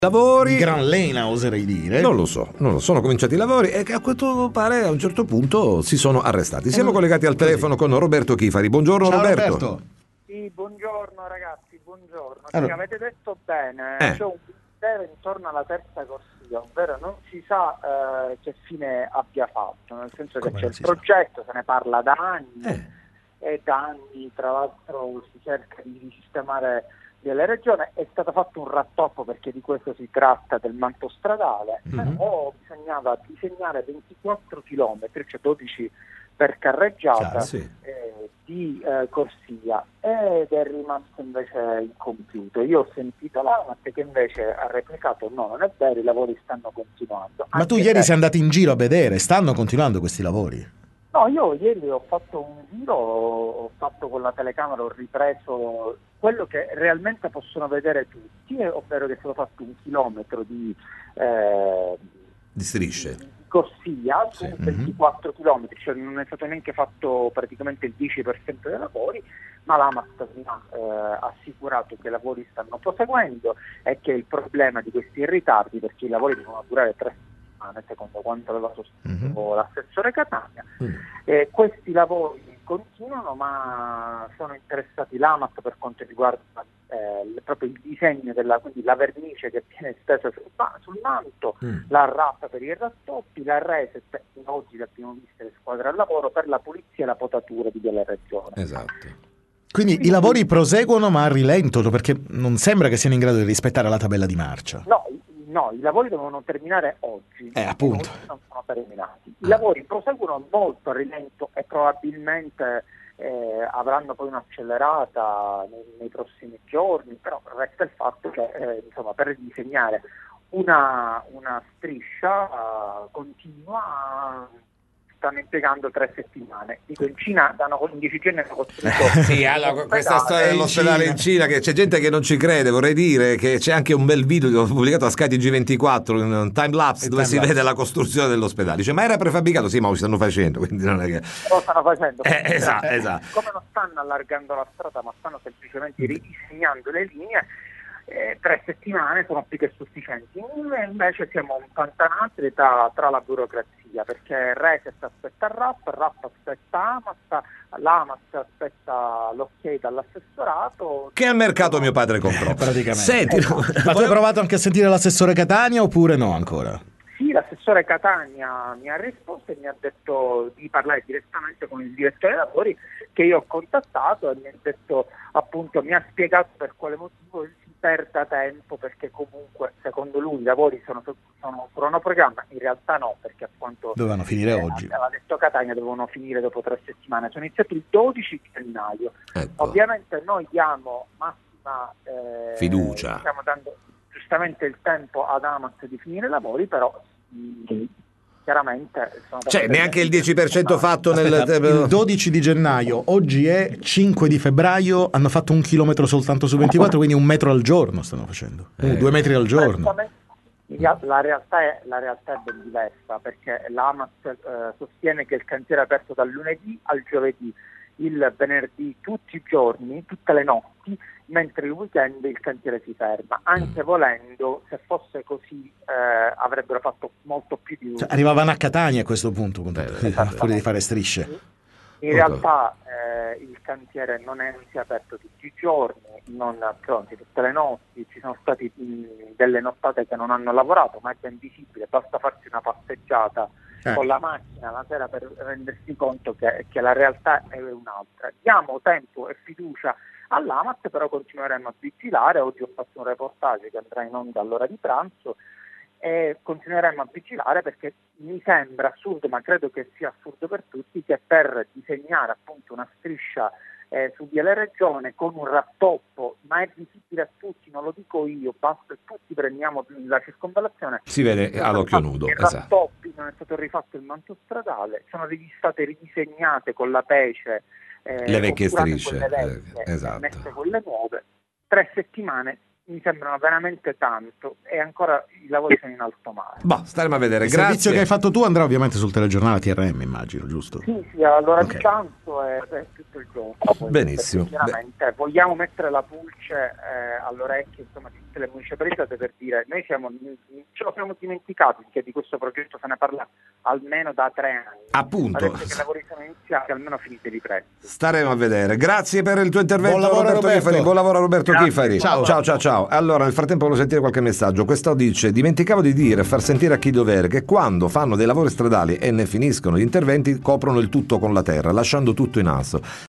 Lavori. Gran lena, oserei dire. Non lo so, sono cominciati i lavori e che a quanto pare a un certo punto si sono arrestati. Siamo collegati al telefono con Roberto Chifari. Buongiorno. Ciao, Roberto. Sì, buongiorno ragazzi, buongiorno. Allora. Sì, avete detto bene, Eh. c'è un mistero intorno alla terza corsia, ovvero non si sa che fine abbia fatto, nel senso che Come c'è non il si sa? progetto, se ne parla da anni, Eh. e da anni tra l'altro si cerca di sistemare delle regioni, è stato fatto un rattoppo perché di questo si tratta del manto stradale, però bisognava disegnare 24 chilometri, cioè 12 per carreggiata, Chiaro, sì. di corsia, ed è rimasto invece incompiuto. Io ho sentito l'ANAC che invece ha replicato: no, non è vero, i lavori stanno continuando. Ma tu Anche ieri se- sei andato in giro a vedere, stanno continuando questi lavori? No, io ieri ho fatto un giro, ho fatto con la telecamera, ho ripreso quello che realmente possono vedere tutti, ovvero che è stato fatto 1 chilometro di Di strisce. corsia su Sì. 24 chilometri, cioè non è stato neanche fatto praticamente il 10% dei lavori, ma l'AMAT mi ha assicurato che i lavori stanno proseguendo e che il problema di questi ritardi, perché i lavori devono durare 3 settimane secondo quanto aveva sostenuto l'assessore Catania, questi lavori continuano, ma sono interessati l'AMAT per quanto riguarda proprio il disegno quindi la vernice che viene stesa sul manto, la RAP per i rattoppi, la reset, oggi l'abbiamo vista le squadre al lavoro per la pulizia e la potatura di delle regioni. Esatto. Quindi i lavori proseguono ma a rilento, perché non sembra che siano in grado di rispettare la tabella di marcia. No, i lavori devono terminare oggi. Appunto. Oggi non sono terminati. I lavori proseguono molto a rilento e probabilmente avranno poi un'accelerata nei prossimi giorni, però resta il fatto che insomma, per disegnare una striscia continua stanno impiegando 3 settimane. Dico, in Cina in 10 giorni hanno costruito Sì, allora, questa storia dell'ospedale in Cina, che c'è gente che non ci crede. Vorrei dire che c'è anche un bel video che ho pubblicato a Sky TG24, un time lapse dove si vede la costruzione dell'ospedale. Dice: ma era prefabbricato? Sì, ma lo stanno facendo, quindi non è che lo stanno facendo. esatto. Come non stanno allargando la strada, ma stanno semplicemente ridisegnando le linee, 3 settimane sono più che sufficienti. Invece siamo impantanati tra la burocrazia, perché Reset aspetta RAP aspetta AMAT, l'AMAT aspetta l'ok dall'assessorato, che al mercato mio padre comprò. Praticamente. Senti, Ma tu hai provato anche a sentire l'assessore Catania oppure no ancora? Sì, l'assessore Catania mi ha risposto e mi ha detto di parlare direttamente con il direttore dei lavori, che io ho contattato, e mi ha detto, appunto, mi ha spiegato per quale motivo si perda tempo, perché comunque secondo lui i lavori sono cronoprogramma, in realtà no, perché a quanto Dovevano finire oggi. aveva detto Catania dovevano finire dopo 3 settimane, sono iniziati il 12 gennaio. Ecco. Ovviamente noi diamo massima Fiducia. stiamo dando giustamente il tempo ad Amat di finire i lavori, però chiaramente Cioè, neanche il 10% fatto Aspetta, nel il 12 di gennaio, oggi è 5 di febbraio, hanno fatto 1 chilometro soltanto su 24, quindi 1 metro al giorno stanno facendo. 2 metri al giorno. La realtà è ben diversa, perché l'AMAT sostiene che il cantiere è aperto dal lunedì al giovedì, il venerdì tutti i giorni, tutte le notti, mentre il weekend il cantiere si ferma. Anche volendo, se fosse così, avrebbero fatto molto più di Cioè, arrivavano a Catania a questo punto, fuori di fare strisce. In realtà il cantiere non si è aperto tutti i giorni, non pronti tutte le notti, ci sono state delle nottate che non hanno lavorato, ma è ben visibile, basta farsi una passeggiata con la macchina la sera per rendersi conto che la realtà è un'altra. Diamo tempo e fiducia all'AMAT, però continueremo a vigilare. Oggi ho fatto un reportage che andrà in onda all'ora di pranzo e continueremo a vigilare, perché mi sembra assurdo, ma credo che sia assurdo per tutti, che per disegnare appunto una striscia su Viale Regione con un rattoppo, ma è visibile a tutti, non lo dico io, basta, tutti prendiamo la circonvallazione, si vede all'occhio nudo. i rattoppi, non è stato rifatto il manto stradale, sono state ridisegnate con la pece le vecchie strisce, quelle vecchie, esatto. messe quelle nuove. 3 settimane mi sembrano veramente tanto e ancora i lavori sono in alto mare. Boh, staremo a vedere. Il Grazie. servizio che hai fatto tu andrà ovviamente sul telegiornale TRM, immagino, giusto? Sì, allora Ok. di tanto è tutto il giorno. Poi, Benissimo. perché chiaramente vogliamo mettere la pulce all'orecchio, insomma, di tutte le municipalità per dire noi ce lo siamo dimenticati che di questo progetto se ne parla almeno da 3 anni. Appunto. Adesso che i lavori sono iniziati, almeno finiteli presto. Staremo a vedere. Grazie per il tuo intervento, Buon lavoro, Roberto. Chifari. Buon lavoro, Roberto Grazie. Chifari. Ciao. Allora, nel frattempo volevo sentire qualche messaggio. Questo dice: dimenticavo di dire, far sentire a chi dovere che quando fanno dei lavori stradali e ne finiscono gli interventi coprono il tutto con la terra, lasciando tutto in asso.